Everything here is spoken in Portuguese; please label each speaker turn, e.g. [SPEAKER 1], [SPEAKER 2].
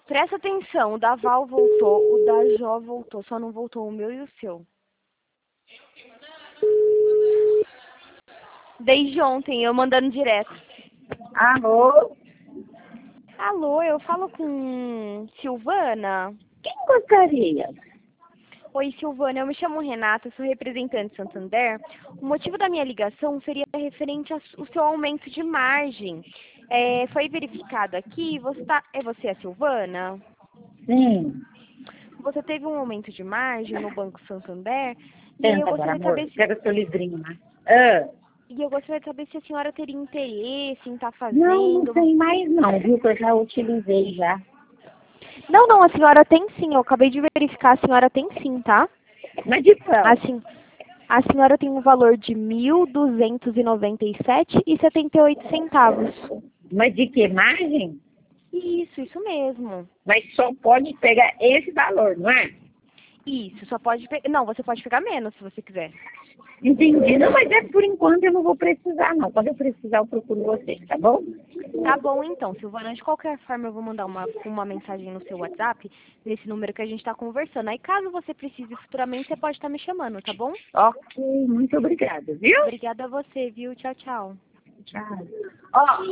[SPEAKER 1] Presta atenção, o da Val voltou, o da Jó voltou, só não voltou o meu e o seu. Desde ontem, eu mandando direto.
[SPEAKER 2] Alô?
[SPEAKER 1] Alô, eu falo com Silvana?
[SPEAKER 2] Quem gostaria?
[SPEAKER 1] Oi, Silvana, eu me chamo Renata, sou representante de Santander. O motivo da minha ligação seria referente ao seu aumento de margem. Foi verificado aqui, você é a Silvana?
[SPEAKER 2] Sim.
[SPEAKER 1] Você teve um aumento de margem no Banco Santander e aí eu
[SPEAKER 2] Senta agora,
[SPEAKER 1] gostaria de
[SPEAKER 2] amor.
[SPEAKER 1] saber se,
[SPEAKER 2] Pega seu livrinho, né?
[SPEAKER 1] a senhora teria interesse em estar
[SPEAKER 2] Não
[SPEAKER 1] fazendo.
[SPEAKER 2] tem mais não, viu? Que eu já utilizei já.
[SPEAKER 1] Não, a senhora tem sim, eu acabei de verificar, a senhora tem sim, tá?
[SPEAKER 2] Mas de qual?
[SPEAKER 1] Assim, a senhora tem um valor de R$ 1.297,78.
[SPEAKER 2] Mas de que margem?
[SPEAKER 1] Isso mesmo.
[SPEAKER 2] Mas só pode pegar esse valor, não é?
[SPEAKER 1] Isso, só pode pegar. Não, você pode pegar menos se você quiser.
[SPEAKER 2] Entendi. Não, mas por enquanto eu não vou precisar, não. Quando eu precisar, eu procuro você, tá bom?
[SPEAKER 1] Tá bom então, Silvana. De qualquer forma, eu vou mandar uma mensagem no seu WhatsApp, nesse número que a gente tá conversando. Aí, caso você precise futuramente, você pode estar me chamando, tá bom?
[SPEAKER 2] Ok, muito obrigada, viu?
[SPEAKER 1] Obrigada a você, viu? Tchau, tchau.
[SPEAKER 2] Tchau. Ó,